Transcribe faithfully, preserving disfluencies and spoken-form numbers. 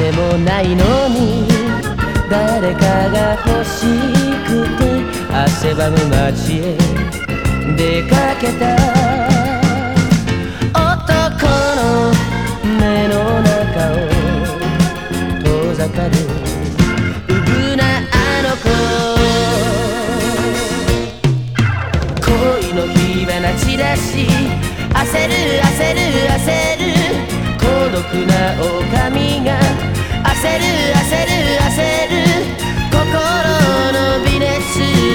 でもないのに誰かが欲しくて汗ばむ街へ出かけた。男の目の中を遠ざかるうぶなあの子、恋の火花散らし焦る焦る焦る孤独な狼が焦る焦る焦る心の微熱